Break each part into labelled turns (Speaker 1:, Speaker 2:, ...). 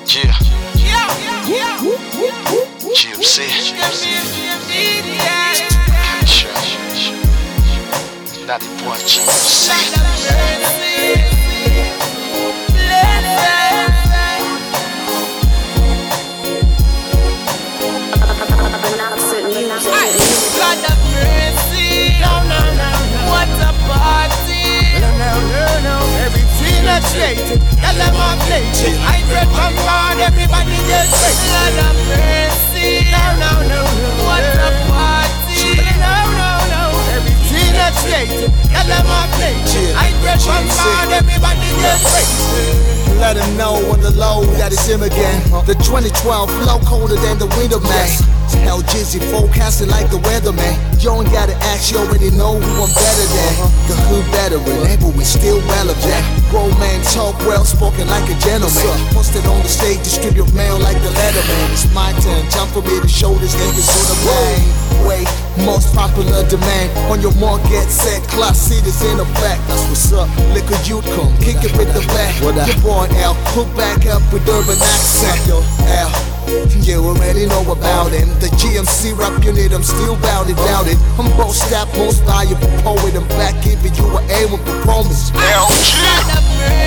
Speaker 1: Yeah. GMC. Not the boy GMC.
Speaker 2: God of mercy. What a party. No. Everything that's created, tell them I'm playing. I dread from God, everybody gets great. God of mercy. No. What a party. No. Everything that's created, tell them I'm playing. I dread from God, everybody gets great.
Speaker 3: Let him know on the low that it's him again. The 2012 flow colder than the winter, man. Tell Jizzy forecasting like the weatherman. You ain't gotta ask, you already know who I'm better than. The hood veteran, but we still relevant. Grown man talk well spoken like a gentleman. Posted on the stage, distribute mail like the Letterman. It's my turn, time for me to show this niggas who the main. Wait, most popular demand. On your mark, get set, class cities in effect. That's what's up. Liquor youth come, kick it with the back. Your boy L, hook back up with urban accent. Yo, L, you already know about him. The GMC rap unit, I'm still bout it. I'm both step, most valuable poet. I'm back giving you an A with the promise.
Speaker 2: God of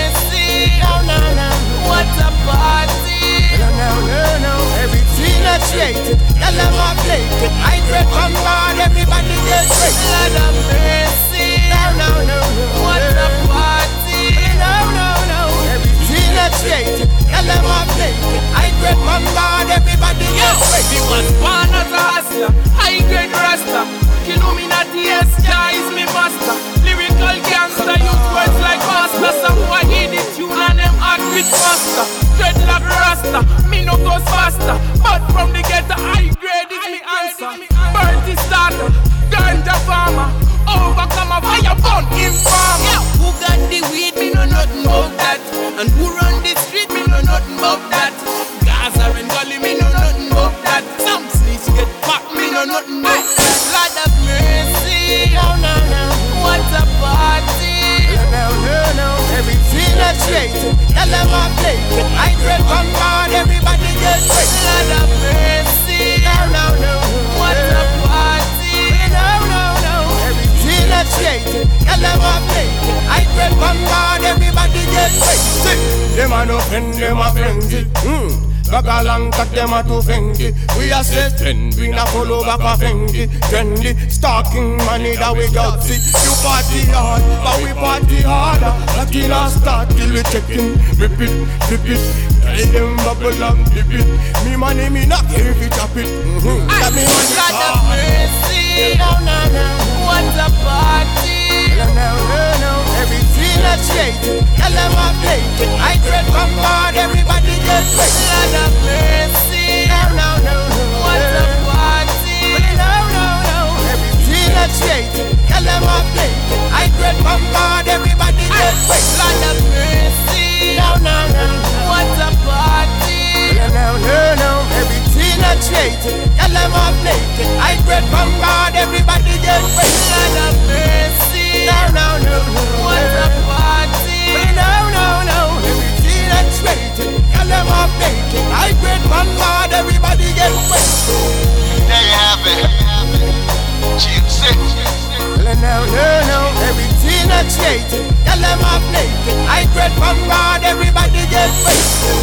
Speaker 2: mercy. No. What a party. No. Everything that's created, tell them I'm playing. I dread from God, everybody gets great. God of mercy. No. What a party. No. Everything that's created, tell them I'm playing. I dread from God, everybody gets great.
Speaker 4: He was born as a hustler, high grade rasta. Illuminati Star is me master. Lyrical gangster, use words like master. Someone hit it, tune and them act with faster. Dreadlock rasta, me no goes faster. But from the ghetto, high grade is me answer. Birdie starter, ganja farmer. Overcome a fire burn informer.
Speaker 2: Who got the weed, me know nothing about that. And who run the street, me know nothing about that. Gaza and Gully, me know nothing about that. Some snitch get packed, me know nothing about that. Lord of mercy. No. What a party. No. Everything that's created, tell them I'm playing. I dread from God, everybody gets great. Lord of mercy. No. What a party. No. Everything that's created, tell them I'm playing. I dread from God, everybody gets great.
Speaker 4: Them a no friend, them a frenzy. Gaga long cut them a too fengy. We a say trend, we na follow back a fengy. Trendy, stalking money that we got see. You party hard, but we party harder. Lucky not start till we checking. Rip it, flip it. Tell them bubble and dip it. Me money, me not care if you chop it. Let me money
Speaker 2: God of mercy. No. What a party. No. Everything that's created, tell them I'm playing. I dread from God, everybody gets great. God of mercy. No. What a party. No. Everything that's created, tell them I'm playing. I dread from God, everybody gets great. God of mercy. No. What a party. No. Everything that's created, tell them I'm playing. I dread from God, everybody gets great. God of mercy. No. What a party. No. Everything that's created, tell them I'm playing. I dread from God, everybody gets great.
Speaker 1: There you have it. GMC.
Speaker 2: No. Everything that's created, tell them I'm playing. I dread from God, everybody gets great.